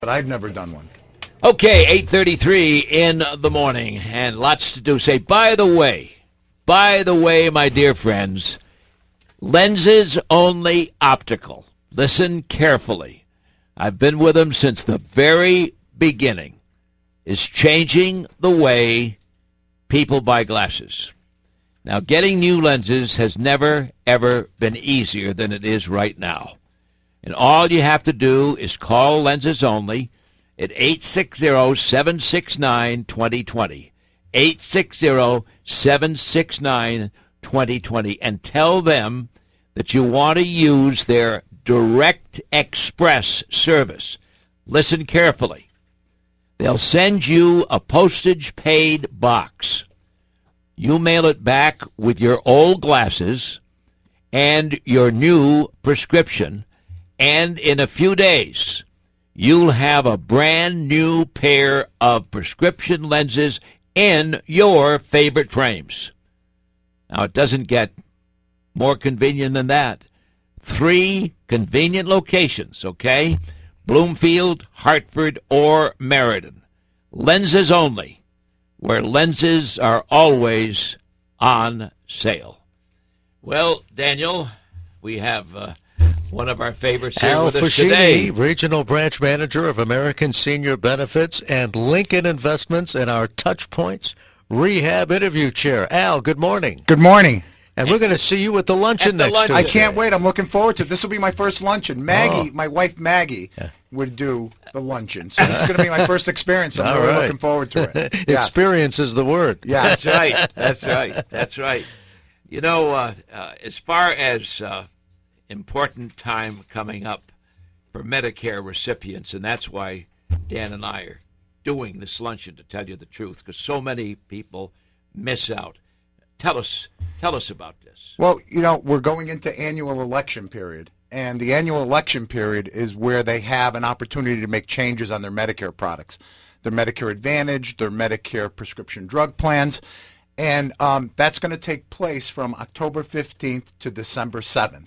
but I've never done one. Okay, 8:33 in the morning, and lots to do. Say, by the way, my dear friends, Lenses Only Optical. Listen carefully. I've been with them since the very beginning. Is changing the way people buy glasses. Now, getting new lenses has never, ever been easier than it is right now. And all you have to do is call Lenses Only at 860-769-2020. 860-769-2020. And tell them that you want to use their Direct Express service. Listen carefully. They'll send you a postage-paid box. You mail it back with your old glasses and your new prescription, and in a few days, you'll have a brand new pair of prescription lenses in your favorite frames. Now, it doesn't get more convenient than that. 3 convenient locations, okay? Bloomfield, Hartford, or Meriden. Lenses Only, where lenses are always on sale. Well, Daniel, we have one of our favorites here Al with us Fascini, today. Regional Branch Manager of American Senior Benefits and Lincoln Investments, and our Touchpoints Rehab Interview Chair. Al, good morning. Good morning. And we're going to see you at the luncheon next Tuesday. I can't wait. I'm looking forward to it. This will be my first luncheon. Maggie, my wife Maggie, would do the luncheon. So this is going to be my first experience. I'm really looking forward to it. Yes. Experience is the word. Yeah, That's right. That's right. That's right. You know, as far as important time coming up for Medicare recipients, and that's why Dan and I are doing this luncheon, to tell you the truth, because so many people miss out. Tell us about this. Well, you know, we're going into annual election period, and the annual election period is where they have an opportunity to make changes on their Medicare products, their Medicare Advantage, their Medicare prescription drug plans, and that's going to take place from October 15th to December 7th.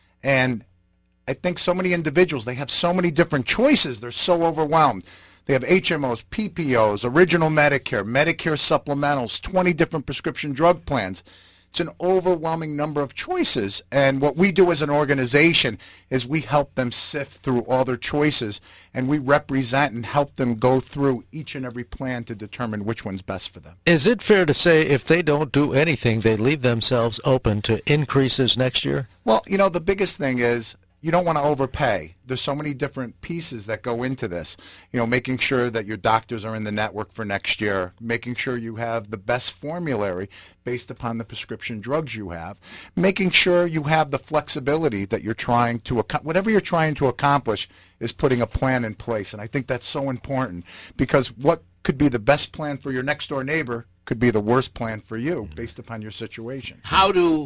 And I think so many individuals, they have so many different choices, they're so overwhelmed. They have HMOs, PPOs, original Medicare, Medicare supplementals, 20 different prescription drug plans. It's an overwhelming number of choices. And what we do as an organization is we help them sift through all their choices, and we represent and help them go through each and every plan to determine which one's best for them. Is it fair to say if they don't do anything, they leave themselves open to increases next year? Well, you know, the biggest thing is you don't want to overpay. There's so many different pieces that go into this. You know, making sure that your doctors are in the network for next year, making sure you have the best formulary based upon the prescription drugs you have, making sure you have the flexibility that you're trying to, whatever you're trying to accomplish is putting a plan in place. And I think that's so important, because what could be the best plan for your next door neighbor could be the worst plan for you based upon your situation. How do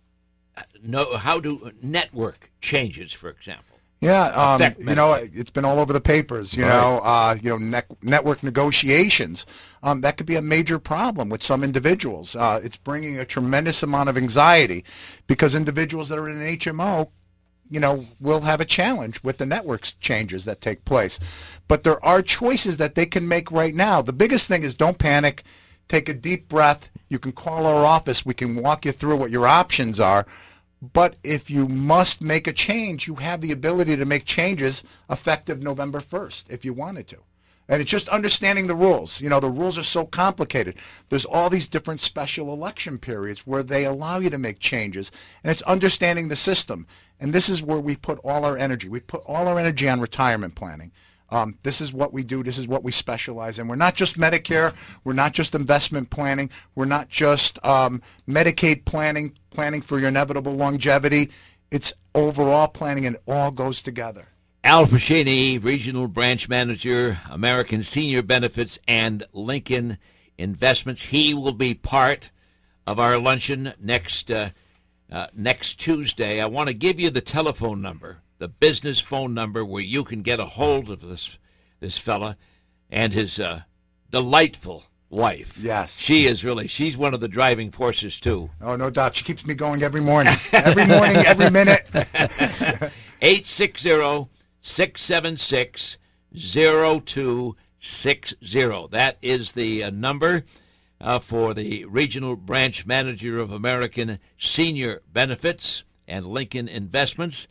network changes, for example? Yeah, you know, it's been all over the papers. Network negotiations. That could be a major problem with some individuals. It's bringing a tremendous amount of anxiety, because individuals that are in an HMO, you know, will have a challenge with the network changes that take place. But there are choices that they can make right now. The biggest thing is don't panic. Take a deep breath. You can call our office. We can walk you through what your options are. But if you must make a change, you have the ability to make changes effective November 1st if you wanted to. And it's just understanding the rules. You know, the rules are so complicated. There's all these different special election periods where they allow you to make changes. And it's understanding the system. And this is where we put all our energy. We put all our energy on retirement planning. This is what we do. This is what we specialize in. We're not just Medicare. We're not just investment planning. We're not just Medicaid planning for your inevitable longevity. It's overall planning, and it all goes together. Al Fascini, Regional Branch Manager, American Senior Benefits and Lincoln Investments. He will be part of our luncheon next Tuesday. I want to give you the telephone number, the business phone number, where you can get a hold of this fella and his delightful wife. Yes. She's one of the driving forces, too. Oh, no doubt. She keeps me going every morning. Every morning, every minute. 860-676-0960. That is the number for the Regional Branch Manager of American Senior Benefits and Lincoln Investments,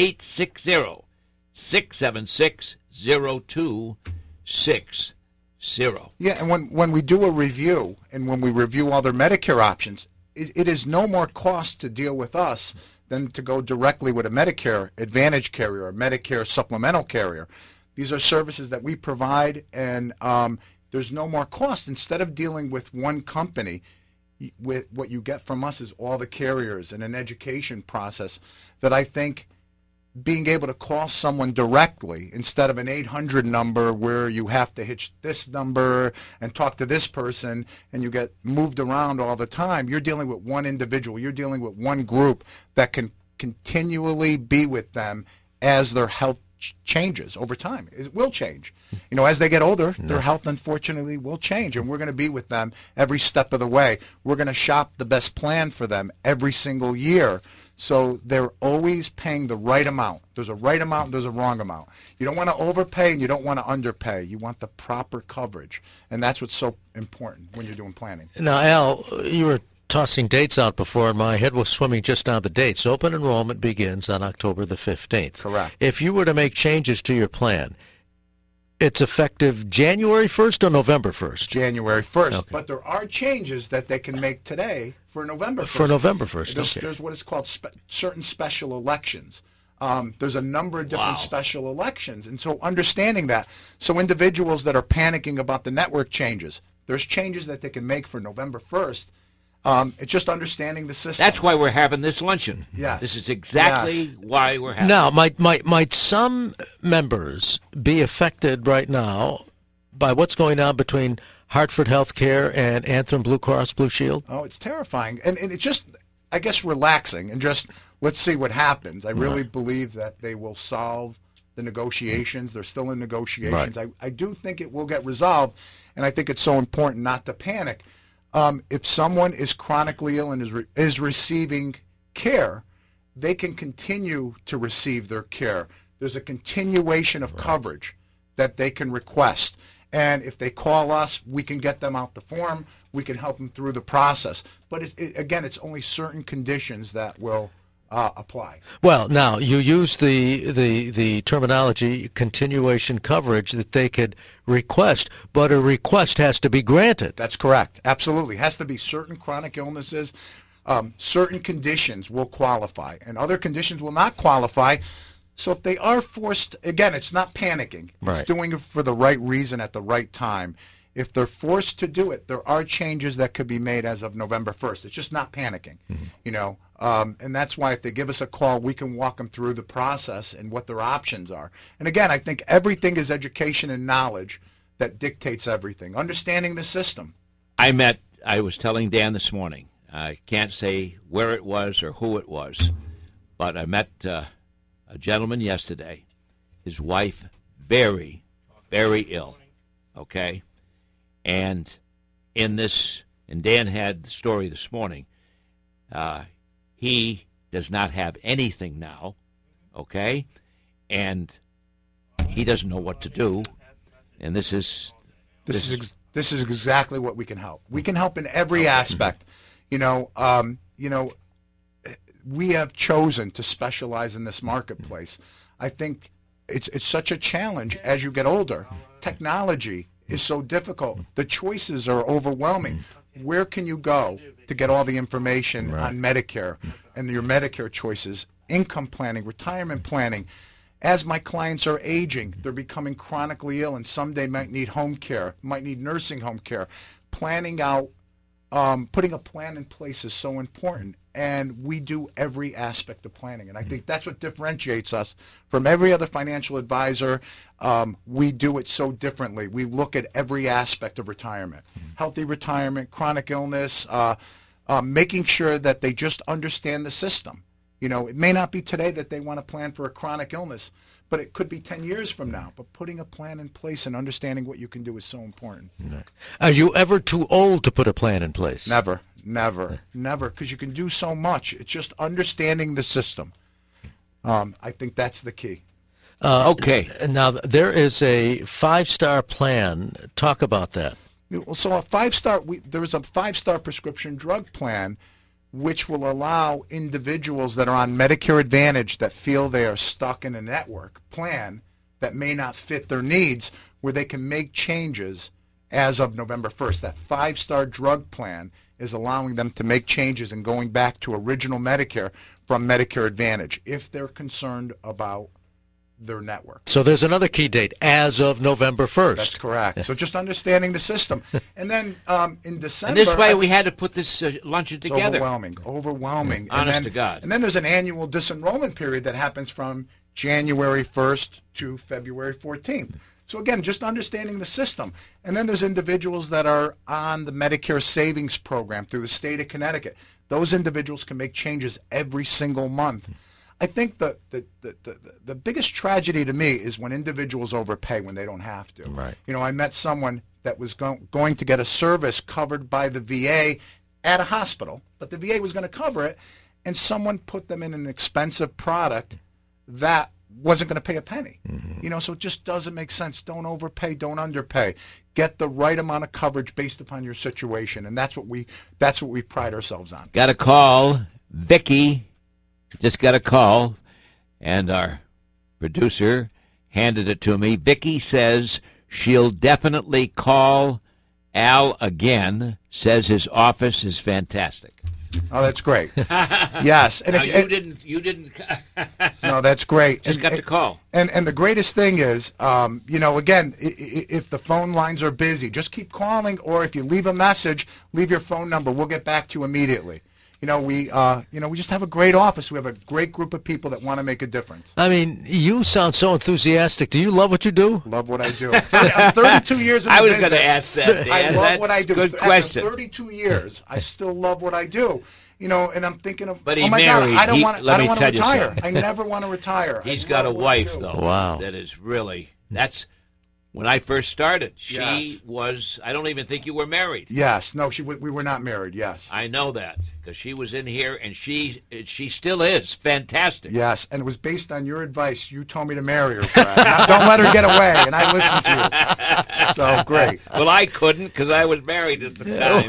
860-676-0260. Yeah, and when we do a review and when we review all their Medicare options, it is no more cost to deal with us than to go directly with a Medicare Advantage carrier or Medicare supplemental carrier. These are services that we provide, and there's no more cost. Instead of dealing with one company, with what you get from us is all the carriers and an education process that I think being able to call someone directly instead of an 800 number where you have to hit this number and talk to this person and you get moved around all the time. You're dealing with one individual. You're dealing with one group that can continually be with them as their health changes over time. It will change. You know, as they get older, their health unfortunately will change, and we're going to be with them every step of the way. We're going to shop the best plan for them every single year. So they're always paying the right amount. There's a right amount, there's a wrong amount. You don't want to overpay and you don't want to underpay. You want the proper coverage. And that's what's so important when you're doing planning. Now, Al, you were tossing dates out before, and my head was swimming just on the dates. Open enrollment begins on October the 15th. Correct. If you were to make changes to your plan, it's effective January 1st or November 1st? January 1st. Okay. But there are changes that they can make today for November 1st. For November 1st, There's what is called certain special elections. There's a number of different special elections. And so understanding that, so individuals that are panicking about the network changes, there's changes that they can make for November 1st. It's just understanding the system. That's why we're having this luncheon. Yes. This is exactly why we're having Now, might some members be affected right now by what's going on between Hartford Healthcare and Anthem Blue Cross Blue Shield? Oh, it's terrifying. And it's just, I guess, relaxing and just let's see what happens. I really believe that they will solve the negotiations. They're still in negotiations. Right. I do think it will get resolved, and I think it's so important not to panic. If someone is chronically ill and is receiving care, they can continue to receive their care. There's a continuation of coverage that they can request. And if they call us, we can get them out the form. We can help them through the process. But again, it's only certain conditions that will apply. Well, now, you use the terminology continuation coverage that they could request, but a request has to be granted. That's correct. Absolutely. It has to be certain chronic illnesses. Certain conditions will qualify, and other conditions will not qualify. So if they are forced, again, it's not panicking. Right. It's doing it for the right reason at the right time. If they're forced to do it, there are changes that could be made as of November 1st. It's just not panicking, you know. And that's why if they give us a call, we can walk them through the process and what their options are. And again, I think everything is education and knowledge that dictates everything. Understanding the system. I was telling Dan this morning, I can't say where it was or who it was, but I met a gentleman yesterday, his wife very, very ill, okay? And in this, and Dan had the story this morning, he does not have anything now, okay? And he doesn't know what to do. And this is exactly what we can help. We can help in every aspect. You know, we have chosen to specialize in this marketplace. I think it's such a challenge as you get older. Technology is so difficult. The choices are overwhelming. Where can you go to get all the information on Medicare and your Medicare choices, income planning, retirement planning? As my clients are aging, they're becoming chronically ill and someday might need home care, might need nursing home care. Planning out, putting a plan in place is so important. And we do every aspect of planning. And I think that's what differentiates us from every other financial advisor. We do it so differently. We look at every aspect of retirement, healthy retirement, chronic illness, making sure that they just understand the system. You know, it may not be today that they want to plan for a chronic illness, but it could be 10 years from now. But putting a plan in place and understanding what you can do is so important. Are you ever too old to put a plan in place? Never, because you can do so much. It's just understanding the system. I think that's the key. Okay. Now, there is a 5-star plan. Talk about that. So a 5-star, there is a 5-star prescription drug plan which will allow individuals that are on Medicare Advantage that feel they are stuck in a network plan that may not fit their needs, where they can make changes as of November 1st. That 5-star drug plan is allowing them to make changes and going back to original Medicare from Medicare Advantage if they're concerned about their network. So there's another key date, as of November 1st. That's correct. So just understanding the system. And then in December... And this way we had to put this luncheon it's together. Overwhelming. Honest to God. And then there's an annual disenrollment period that happens from January 1st to February 14th. So again, just understanding the system. And then there's individuals that are on the Medicare Savings Program through the state of Connecticut. Those individuals can make changes every single month. I think the biggest tragedy to me is when individuals overpay when they don't have to. Right. You know, I met someone that was going to get a service covered by the VA at a hospital, but the VA was going to cover it, and someone put them in an expensive product that wasn't going to pay a penny. You know, so it just doesn't make sense. Don't overpay, don't underpay. Get the right amount of coverage based upon your situation, and that's what we pride ourselves on. Got a call. Vicky just got a call, and our producer handed it to me. Vicky says she'll definitely call Al again, says his office is fantastic. Oh, that's great. Yes. And now, you didn't. No, that's great. Just got the call. And the greatest thing is, you know, again, if the phone lines are busy, just keep calling, or if you leave a message, leave your phone number. We'll get back to you immediately. You know, we just have a great office. We have a great group of people that want to make a difference. I mean, you sound so enthusiastic. Do you love what you do? Love what I do. I'm 32 years in the I was business. going to ask that, Dan. I love what I do. Good After question. 32 years, I still love what I do. You know, and I'm thinking of, But oh he my married. God, I don't want to tell you retire. something. I never want to retire. He's I got a love what I wife, do. though. Wow. That is really, that's when I first started. She Yes. was, I don't even think you were married. Yes. No, we were not married. Yes. I know that because she was in here, and she still is fantastic. Yes, and it was based on your advice. You told me to marry her, Brad. Now, don't let her get away, and I listened to you. So, great. Well, I couldn't because I was married at the time.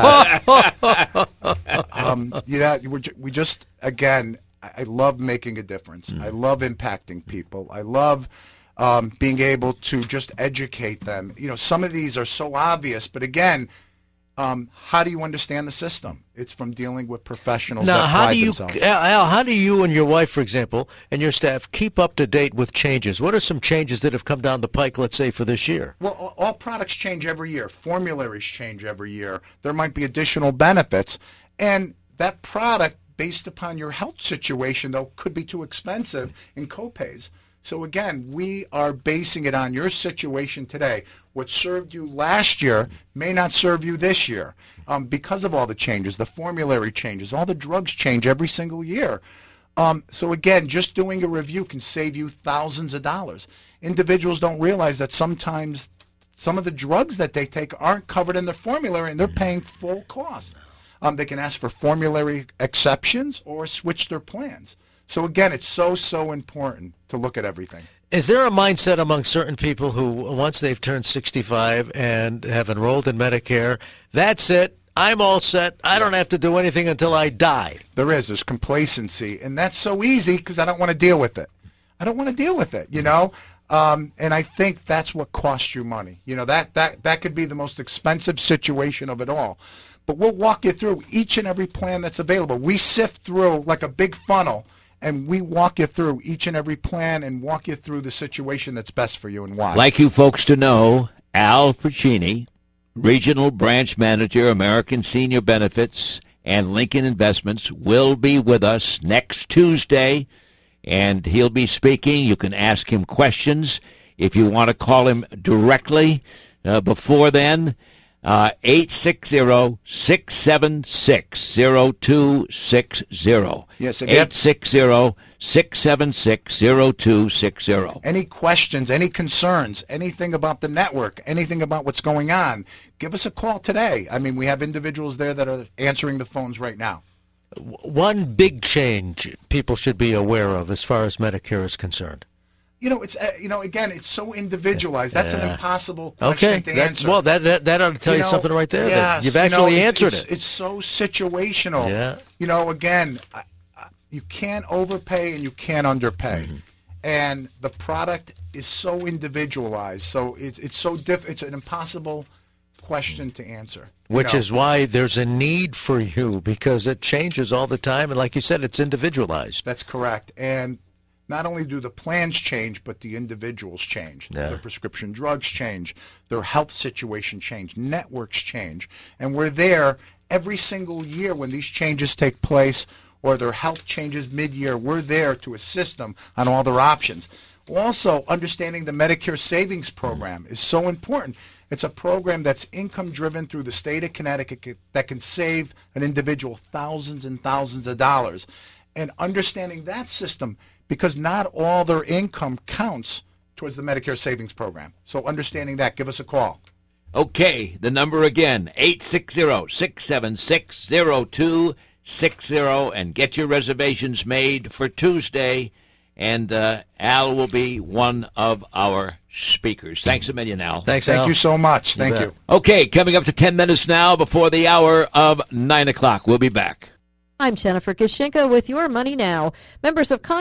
Yeah. You know, we just, again, I love making a difference. I love impacting people. I love being able to just educate them. You know, some of these are so obvious, but again, how do you understand the system? It's from dealing with professionals Now, that how pride do you, themselves. Al, how do you and your wife, for example, and your staff keep up to date with changes? What are some changes that have come down the pike, let's say, for this year? Well, all products change every year. Formularies change every year. There might be additional benefits. And that product, based upon your health situation, though, could be too expensive in copays. So again, we are basing it on your situation today. What served you last year may not serve you this year because of all the changes, the formulary changes, all the drugs change every single year. So again, just doing a review can save you thousands of dollars. Individuals don't realize that sometimes some of the drugs that they take aren't covered in their formulary and they're paying full cost. They can ask for formulary exceptions or switch their plans. So again, it's so important to look at everything. Is there a mindset among certain people who, once they've turned 65 and have enrolled in Medicare, that's it, I'm all set, I don't have to do anything until I die? There's complacency, and that's so easy because I don't want to deal with it. I don't want to deal with it, you know? And I think that's what costs you money. You know, that could be the most expensive situation of it all. But we'll walk you through each and every plan that's available. We sift through like a big funnel, and we walk you through each and every plan and walk you through the situation that's best for you and why. Like you folks to know, Al Ficini, Regional Branch Manager, American Senior Benefits and Lincoln Investments, will be with us next Tuesday, and he'll be speaking. You can ask him questions if you want to call him directly before then. 860-676-0260. Yes, 860-676-0260. Any questions, any concerns, anything about the network, anything about what's going on, give us a call today. I mean, we have individuals there that are answering the phones right now. One big change people should be aware of as far as Medicare is concerned. It's again, it's so individualized. That's an impossible question to answer. Well, that ought to tell you something right there. Yes, you've actually answered it. It's so situational. Yeah. Again, you can't overpay and you can't underpay, and the product is so individualized. So it's so it's an impossible question to answer. Which is why there's a need for you, because it changes all the time, and like you said, it's individualized. That's correct. And not only do the plans change, but the individuals change. Yeah. Their prescription drugs change. Their health situation change. Networks change. And we're there every single year when these changes take place or their health changes mid-year. We're there to assist them on all their options. Also, understanding the Medicare Savings Program is so important. It's a program that's income-driven through the state of Connecticut that can save an individual thousands and thousands of dollars. And understanding that system, because not all their income counts towards the Medicare Savings Program. So understanding that, give us a call. Okay, the number again, 860-676-0260, and get your reservations made for Tuesday, and Al will be one of our speakers. Thanks a million, Al. Thanks, Al. Thank you so much. Thank you. Okay, coming up to 10 minutes now before the hour of 9 o'clock. We'll be back. I'm Jennifer Kishinka with Your Money Now. Members of Congress